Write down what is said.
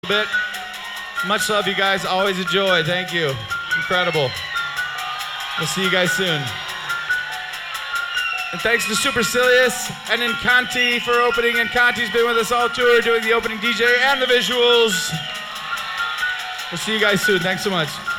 bit. Much love, you guys. Always a joy. Thank you. Incredible. We'll see you guys soon. And thanks to Supercilious and Incanti for opening. Incanti's been with us all tour, doing the opening DJ and the visuals. We'll see you guys soon. Thanks so much.